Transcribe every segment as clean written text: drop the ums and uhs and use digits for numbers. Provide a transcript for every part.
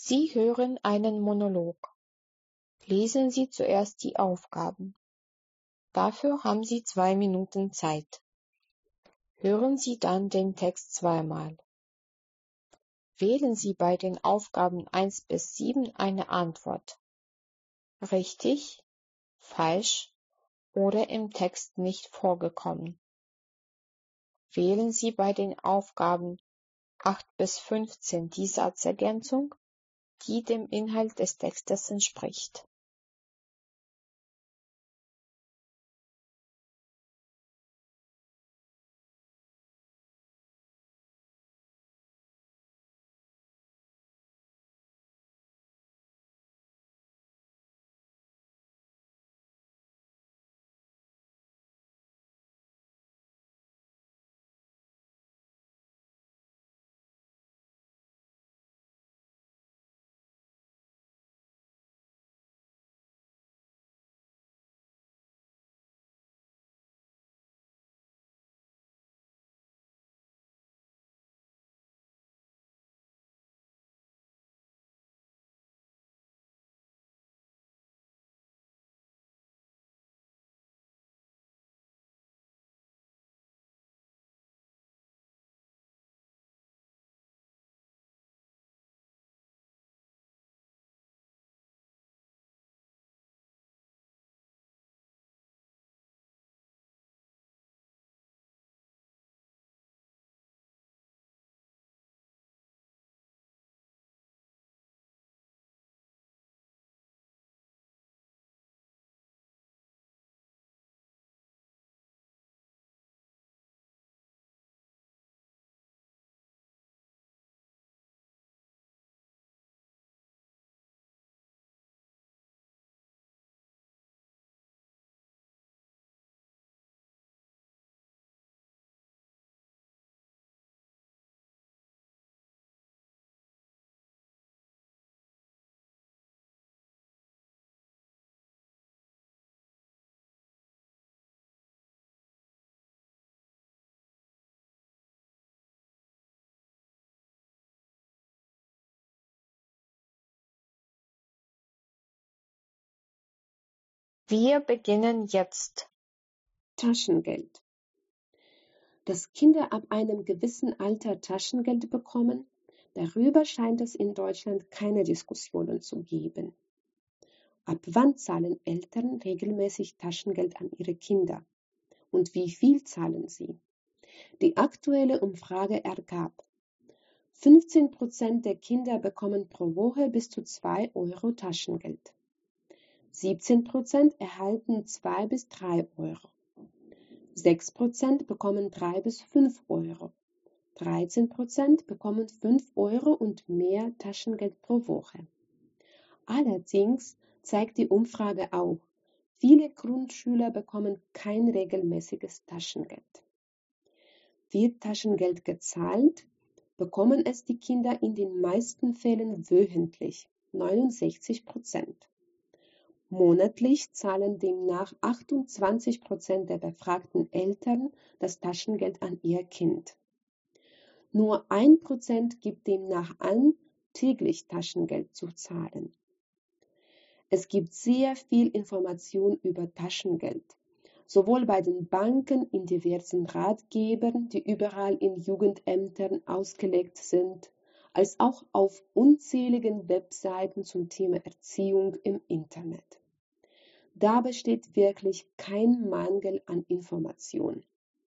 Sie hören einen Monolog. Lesen Sie zuerst die Aufgaben. Dafür haben Sie 2 Minuten Zeit. Hören Sie dann den Text zweimal. Wählen Sie bei den Aufgaben 1 bis 7 eine Antwort. Richtig, falsch oder im Text nicht vorgekommen. Wählen Sie bei den Aufgaben 8 bis 15 die Satzergänzung, die dem Inhalt des Textes entspricht. Wir beginnen jetzt. Taschengeld. Dass Kinder ab einem gewissen Alter Taschengeld bekommen, darüber scheint es in Deutschland keine Diskussionen zu geben. Ab wann zahlen Eltern regelmäßig Taschengeld an ihre Kinder? Und wie viel zahlen sie? Die aktuelle Umfrage ergab, 15% der Kinder bekommen pro Woche bis zu 2 Euro Taschengeld. 17% erhalten 2 bis 3 Euro. 6% bekommen 3 bis 5 Euro. 13% bekommen 5 Euro und mehr Taschengeld pro Woche. Allerdings zeigt die Umfrage auch, viele Grundschüler bekommen kein regelmäßiges Taschengeld. Wird Taschengeld gezahlt, bekommen es die Kinder in den meisten Fällen wöchentlich, 69%. Monatlich zahlen demnach 28% der befragten Eltern das Taschengeld an ihr Kind. Nur 1% gibt demnach an, täglich Taschengeld zu zahlen. Es gibt sehr viel Information über Taschengeld, sowohl bei den Banken, in diversen Ratgebern, die überall in Jugendämtern ausgelegt sind, als auch auf unzähligen Webseiten zum Thema Erziehung im Internet. Da besteht wirklich kein Mangel an Information.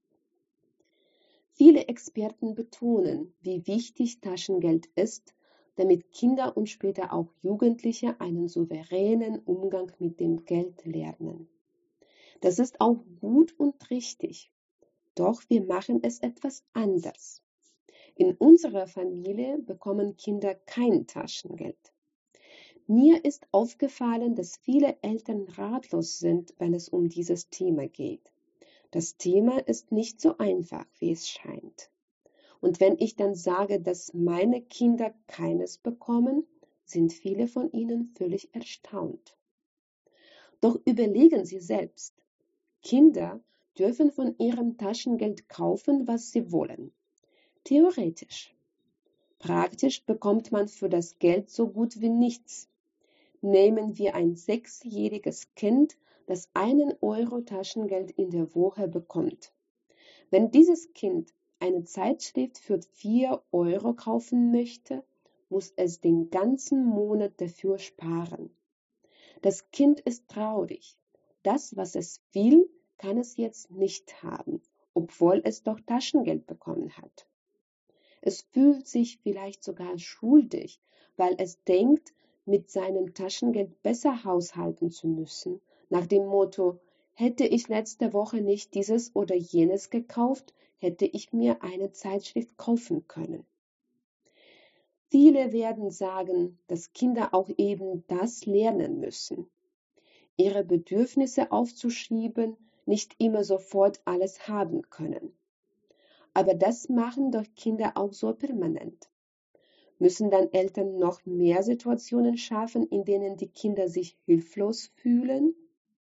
Viele Experten betonen, wie wichtig Taschengeld ist, damit Kinder und später auch Jugendliche einen souveränen Umgang mit dem Geld lernen. Das ist auch gut und richtig. Doch wir machen es etwas anders. In unserer Familie bekommen Kinder kein Taschengeld. Mir ist aufgefallen, dass viele Eltern ratlos sind, wenn es um dieses Thema geht. Das Thema ist nicht so einfach, wie es scheint. Und wenn ich dann sage, dass meine Kinder keines bekommen, sind viele von ihnen völlig erstaunt. Doch überlegen Sie selbst. Kinder dürfen von ihrem Taschengeld kaufen, was sie wollen. Theoretisch. Praktisch bekommt man für das Geld so gut wie nichts. Nehmen wir ein 6-jähriges Kind, das 1 € Taschengeld in der Woche bekommt. Wenn dieses Kind eine Zeitschrift für 4 € kaufen möchte, muss es den ganzen Monat dafür sparen. Das Kind ist traurig. Das, was es will, kann es jetzt nicht haben, obwohl es doch Taschengeld bekommen hat. Es fühlt sich vielleicht sogar schuldig, weil es denkt, mit seinem Taschengeld besser haushalten zu müssen, nach dem Motto: Hätte ich letzte Woche nicht dieses oder jenes gekauft, hätte ich mir eine Zeitschrift kaufen können. Viele werden sagen, dass Kinder auch eben das lernen müssen, ihre Bedürfnisse aufzuschieben, nicht immer sofort alles haben können. Aber das machen doch Kinder auch so permanent. Müssen dann Eltern noch mehr Situationen schaffen, in denen die Kinder sich hilflos fühlen?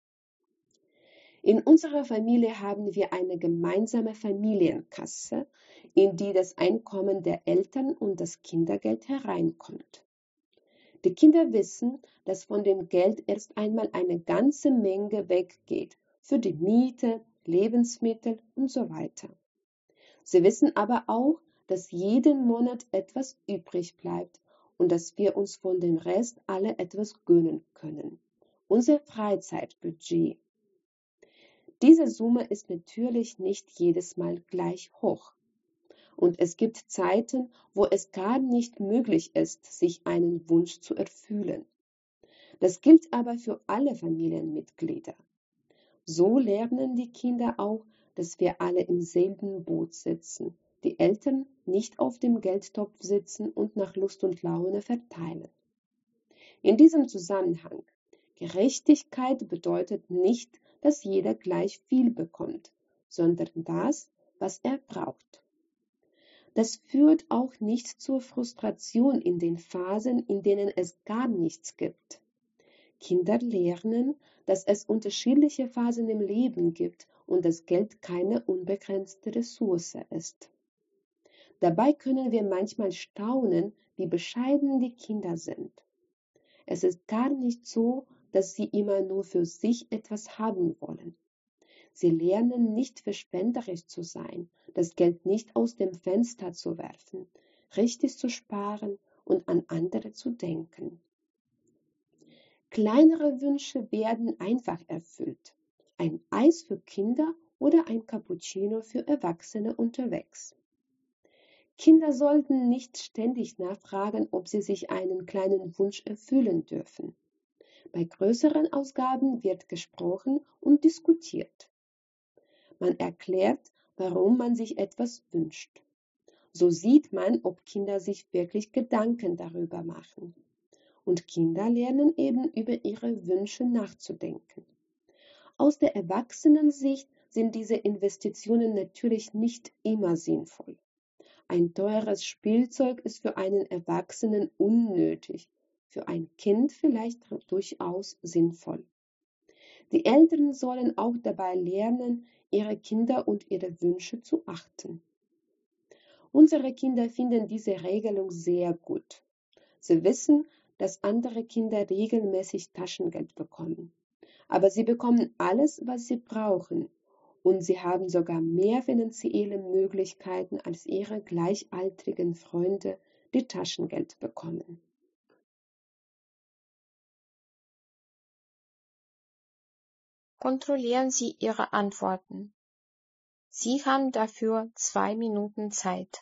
In unserer Familie haben wir eine gemeinsame Familienkasse, in die das Einkommen der Eltern und das Kindergeld hereinkommt. Die Kinder wissen, dass von dem Geld erst einmal eine ganze Menge weggeht für die Miete, Lebensmittel und so weiter. Sie wissen aber auch, dass jeden Monat etwas übrig bleibt und dass wir uns von dem Rest alle etwas gönnen können. Unser Freizeitbudget. Diese Summe ist natürlich nicht jedes Mal gleich hoch. Und es gibt Zeiten, wo es gar nicht möglich ist, sich einen Wunsch zu erfüllen. Das gilt aber für alle Familienmitglieder. So lernen die Kinder auch, dass wir alle im selben Boot sitzen, die Eltern nicht auf dem Geldtopf sitzen und nach Lust und Laune verteilen. In diesem Zusammenhang: Gerechtigkeit bedeutet nicht, dass jeder gleich viel bekommt, sondern das, was er braucht. Das führt auch nicht zur Frustration in den Phasen, in denen es gar nichts gibt. Kinder lernen, dass es unterschiedliche Phasen im Leben gibt und dass Geld keine unbegrenzte Ressource ist. Dabei können wir manchmal staunen, wie bescheiden die Kinder sind. Es ist gar nicht so, dass sie immer nur für sich etwas haben wollen. Sie lernen nicht verschwenderisch zu sein, das Geld nicht aus dem Fenster zu werfen, richtig zu sparen und an andere zu denken. Kleinere Wünsche werden einfach erfüllt. Ein Eis für Kinder oder ein Cappuccino für Erwachsene unterwegs. Kinder sollten nicht ständig nachfragen, ob sie sich einen kleinen Wunsch erfüllen dürfen. Bei größeren Ausgaben wird gesprochen und diskutiert. Man erklärt, warum man sich etwas wünscht. So sieht man, ob Kinder sich wirklich Gedanken darüber machen. Und Kinder lernen eben über ihre Wünsche nachzudenken. Aus der Erwachsenensicht sind diese Investitionen natürlich nicht immer sinnvoll. Ein teures Spielzeug ist für einen Erwachsenen unnötig, für ein Kind vielleicht durchaus sinnvoll. Die Eltern sollen auch dabei lernen, ihre Kinder und ihre Wünsche zu achten. Unsere Kinder finden diese Regelung sehr gut. Sie wissen, dass andere Kinder regelmäßig Taschengeld bekommen. Aber sie bekommen alles, was sie brauchen. Und sie haben sogar mehr finanzielle Möglichkeiten als ihre gleichaltrigen Freunde, die Taschengeld bekommen. Kontrollieren Sie Ihre Antworten. Sie haben dafür 2 Minuten Zeit.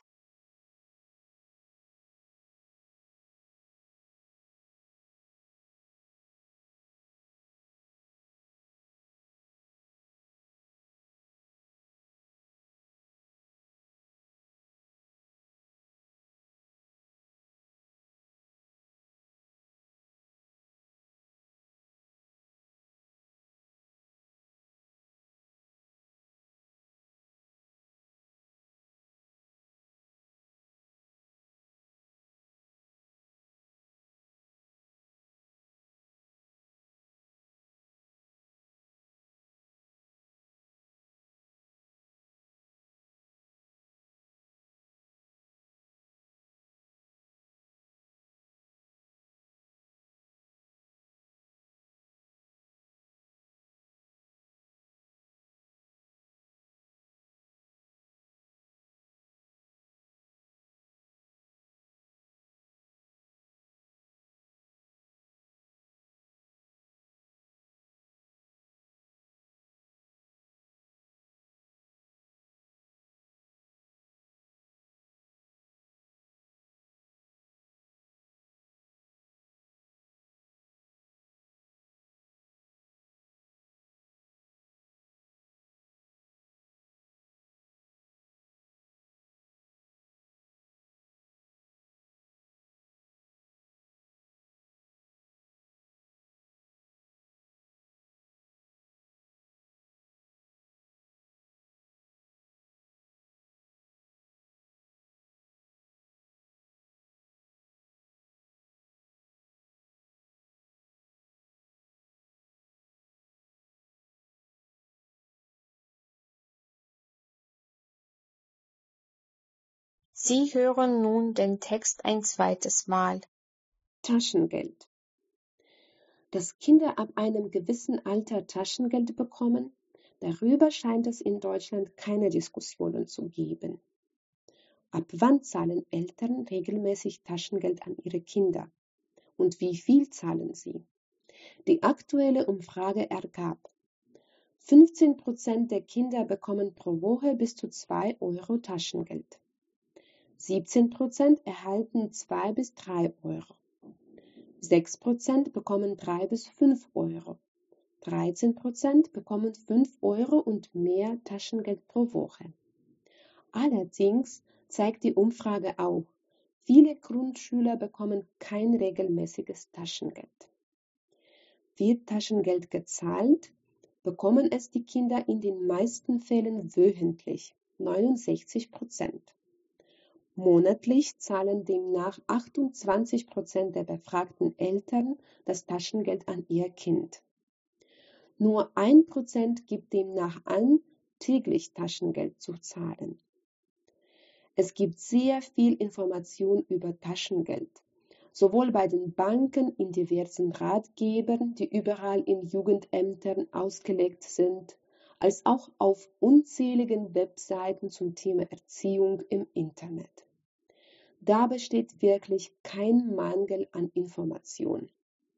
Sie hören nun den Text ein zweites Mal. Taschengeld. Dass Kinder ab einem gewissen Alter Taschengeld bekommen, darüber scheint es in Deutschland keine Diskussionen zu geben. Ab wann zahlen Eltern regelmäßig Taschengeld an ihre Kinder? Und wie viel zahlen sie? Die aktuelle Umfrage ergab, 15% der Kinder bekommen pro Woche bis zu 2 Euro Taschengeld. 17% erhalten 2 bis 3 Euro. 6% bekommen 3 bis 5 Euro. 13% bekommen 5 Euro und mehr Taschengeld pro Woche. Allerdings zeigt die Umfrage auch, viele Grundschüler bekommen kein regelmäßiges Taschengeld. Wird Taschengeld gezahlt, bekommen es die Kinder in den meisten Fällen wöchentlich, 69%. Monatlich zahlen demnach 28% der befragten Eltern das Taschengeld an ihr Kind. Nur 1% gibt demnach an, täglich Taschengeld zu zahlen. Es gibt sehr viel Information über Taschengeld, sowohl bei den Banken, in diversen Ratgebern, die überall in Jugendämtern ausgelegt sind, als auch auf unzähligen Webseiten zum Thema Erziehung im Internet. Da besteht wirklich kein Mangel an Information.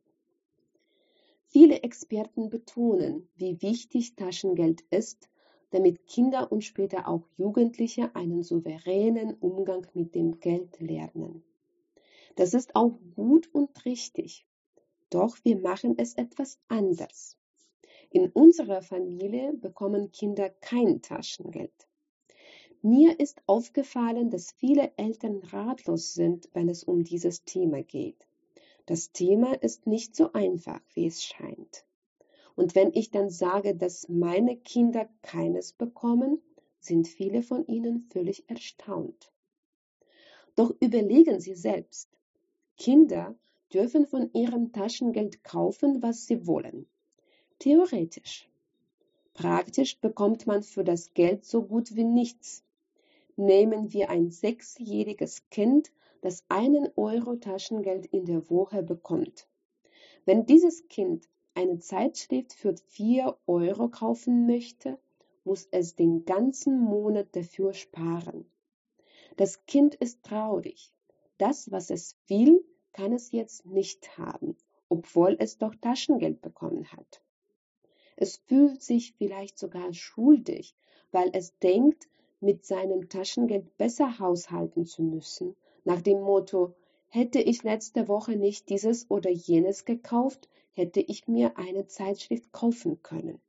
Viele Experten betonen, wie wichtig Taschengeld ist, damit Kinder und später auch Jugendliche einen souveränen Umgang mit dem Geld lernen. Das ist auch gut und richtig, doch wir machen es etwas anders. In unserer Familie bekommen Kinder kein Taschengeld. Mir ist aufgefallen, dass viele Eltern ratlos sind, wenn es um dieses Thema geht. Das Thema ist nicht so einfach, wie es scheint. Und wenn ich dann sage, dass meine Kinder keines bekommen, sind viele von ihnen völlig erstaunt. Doch überlegen Sie selbst. Kinder dürfen von ihrem Taschengeld kaufen, was sie wollen. Theoretisch. Praktisch bekommt man für das Geld so gut wie nichts. Nehmen wir ein 6-jähriges Kind, das 1 Euro Taschengeld in der Woche bekommt. Wenn dieses Kind eine Zeitschrift für 4 Euro kaufen möchte, muss es den ganzen Monat dafür sparen. Das Kind ist traurig. Das, was es will, kann es jetzt nicht haben, obwohl es doch Taschengeld bekommen hat. Es fühlt sich vielleicht sogar schuldig, weil es denkt, mit seinem Taschengeld besser haushalten zu müssen, nach dem Motto, hätte ich letzte Woche nicht dieses oder jenes gekauft, hätte ich mir eine Zeitschrift kaufen können.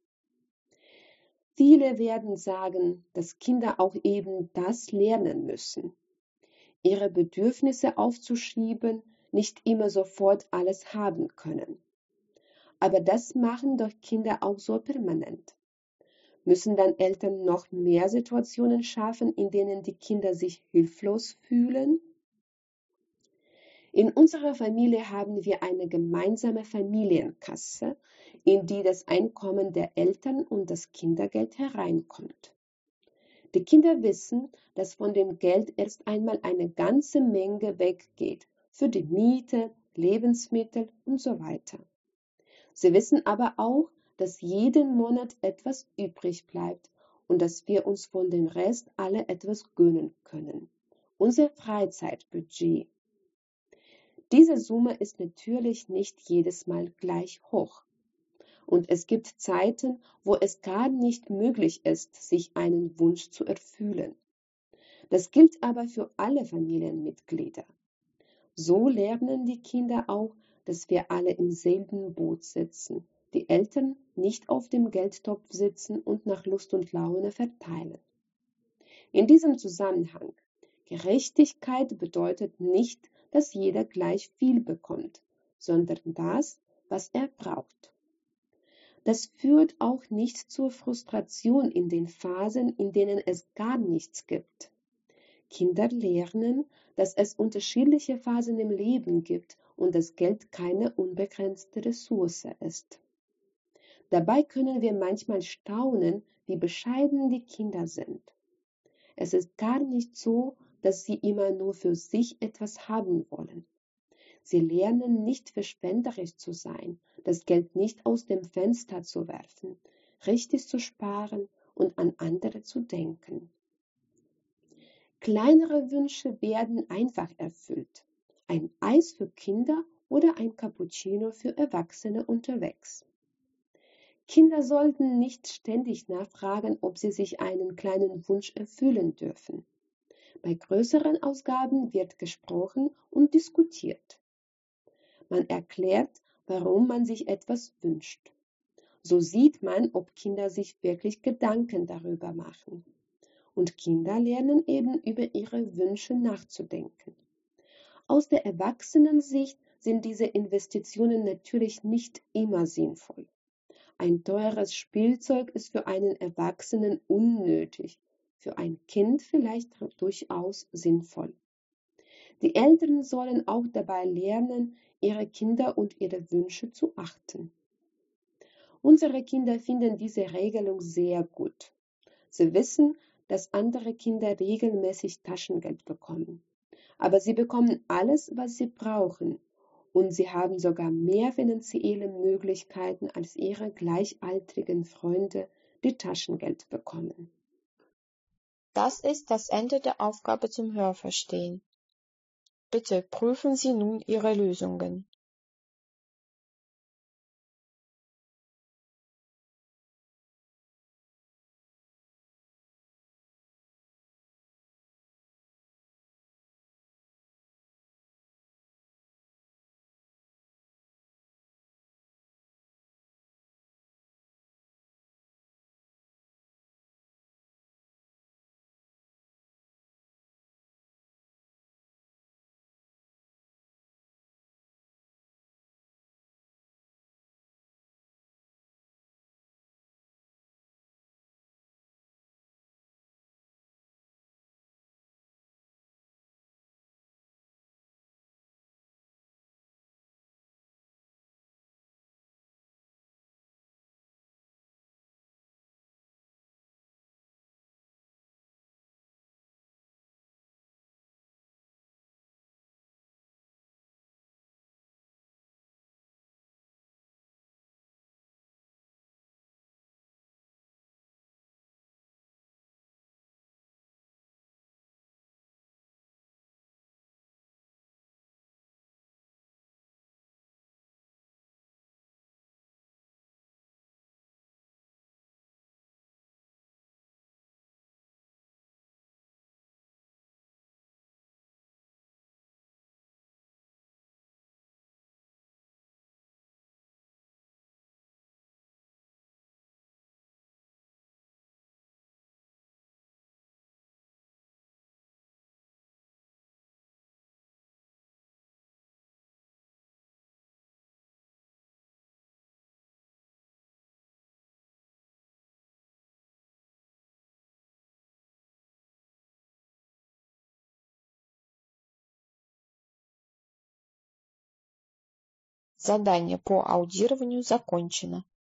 Viele werden sagen, dass Kinder auch eben das lernen müssen. Ihre Bedürfnisse aufzuschieben, nicht immer sofort alles haben können. Aber das machen doch Kinder auch so permanent. Müssen dann Eltern noch mehr Situationen schaffen, in denen die Kinder sich hilflos fühlen? In unserer Familie haben wir eine gemeinsame Familienkasse, in die das Einkommen der Eltern und das Kindergeld hereinkommt. Die Kinder wissen, dass von dem Geld erst einmal eine ganze Menge weggeht, für die Miete, Lebensmittel und so weiter. Sie wissen aber auch, dass jeden Monat etwas übrig bleibt und dass wir uns von dem Rest alle etwas gönnen können. Unser Freizeitbudget. Diese Summe ist natürlich nicht jedes Mal gleich hoch. Und es gibt Zeiten, wo es gar nicht möglich ist, sich einen Wunsch zu erfüllen. Das gilt aber für alle Familienmitglieder. So lernen die Kinder auch, dass wir alle im selben Boot sitzen, die Eltern nicht auf dem Geldtopf sitzen und nach Lust und Laune verteilen. In diesem Zusammenhang, Gerechtigkeit bedeutet nicht, dass jeder gleich viel bekommt, sondern das, was er braucht. Das führt auch nicht zur Frustration in den Phasen, in denen es gar nichts gibt. Kinder lernen, dass es unterschiedliche Phasen im Leben gibt und dass Geld keine unbegrenzte Ressource ist. Dabei können wir manchmal staunen, wie bescheiden die Kinder sind. Es ist gar nicht so, dass sie immer nur für sich etwas haben wollen. Sie lernen nicht verschwenderisch zu sein, das Geld nicht aus dem Fenster zu werfen, richtig zu sparen und an andere zu denken. Kleinere Wünsche werden einfach erfüllt. Ein Eis für Kinder oder ein Cappuccino für Erwachsene unterwegs. Kinder sollten nicht ständig nachfragen, ob sie sich einen kleinen Wunsch erfüllen dürfen. Bei größeren Ausgaben wird gesprochen und diskutiert. Man erklärt, warum man sich etwas wünscht. So sieht man, ob Kinder sich wirklich Gedanken darüber machen. Und Kinder lernen eben über ihre Wünsche nachzudenken. Aus der Erwachsenensicht sind diese Investitionen natürlich nicht immer sinnvoll. Ein teures Spielzeug ist für einen Erwachsenen unnötig, für ein Kind vielleicht durchaus sinnvoll. Die Eltern sollen auch dabei lernen, ihre Kinder und ihre Wünsche zu achten. Unsere Kinder finden diese Regelung sehr gut. Sie wissen, dass andere Kinder regelmäßig Taschengeld bekommen. Aber sie bekommen alles, was sie brauchen. Und sie haben sogar mehr finanzielle Möglichkeiten als ihre gleichaltrigen Freunde, die Taschengeld bekommen. Das ist das Ende der Aufgabe zum Hörverstehen. Bitte prüfen Sie nun Ihre Lösungen. Задание по аудированию закончено.